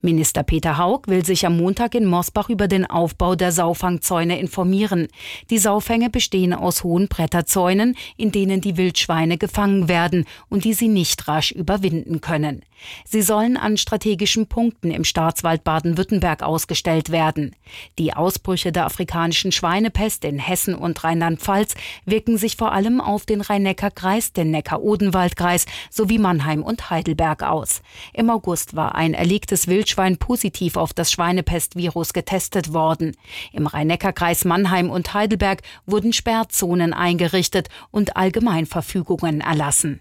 Minister Peter Hauck will sich am Montag in Mosbach über den Aufbau der Saufangzäune informieren. Die Saufänge bestehen aus hohen Bretterzäunen, in denen die Wildschweine gefangen werden und die sie nicht rasch überwinden können. Sie sollen an strategischen Punkten im Staatswald Baden-Württemberg ausgestellt werden. Die Ausbrüche der afrikanischen Schweinepest in Hessen und Rheinland-Pfalz wirken sich vor allem auf den Rhein-Neckar-Kreis, den Neckar-Odenwald-Kreis sowie Mannheim und Heidelberg aus. Im August war ein erlegtes Wildschwein positiv auf das Schweinepestvirus getestet worden. Im Rhein-Neckar-Kreis Mannheim und Heidelberg wurden Sperrzonen eingerichtet und Allgemeinverfügungen erlassen.